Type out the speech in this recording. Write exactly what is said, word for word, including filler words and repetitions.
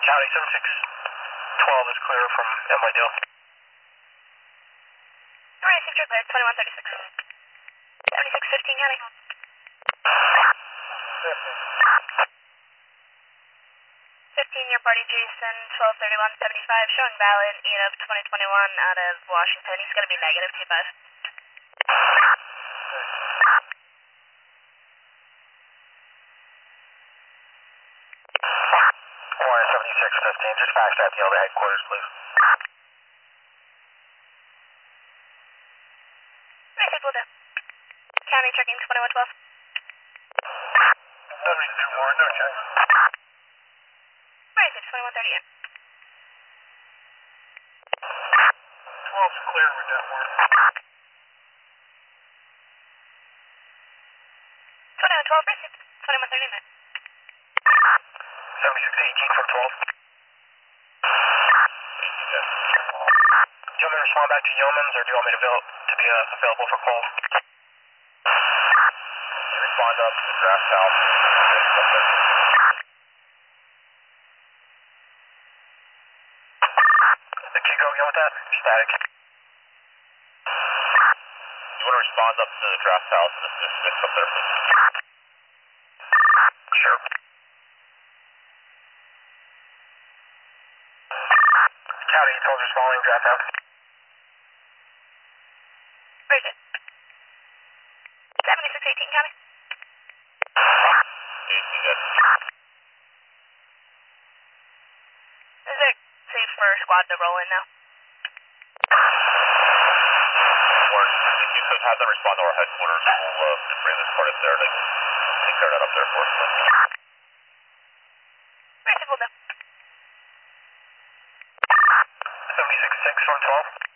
County seventy-six twelve is clear from M Y Dale. Alright, Sector clear, twenty-one thirty-six. seventy-six fifteen County. fifteen year party Jason, twelve thirty-one seventy-five, showing valid, eight of twenty twenty-one out of Washington. He's going to be negative T five. Warren seventy-six fifteen, just fast at the other headquarters, please. Alright, people do. County checking twenty-one twelve. Nothing to do, Warren, no check. Alright, it's twenty-one thirty in. twelve's clear with that, Warren. twenty-one twelve, received. twenty-one thirty in. seventy-six eighteen from twelve. Yes. Do you want me to respond back to Yeoman's, or do you want me to, avail- to be uh, available for calls? Respond up to the draft house. Can you go again with that? Static. You want to respond up to the draft house and assist Smith up there, please? Sure. County, soldiers following draft house. Very good. seventy-six eighteen County. eighteen, yes. Is it safe for squad to roll in now? Warren, if you could have them respond to our headquarters, we'll uh, bring this part up there. They can take care of that up there for us. Alright, people do. seventy-six six from twelve.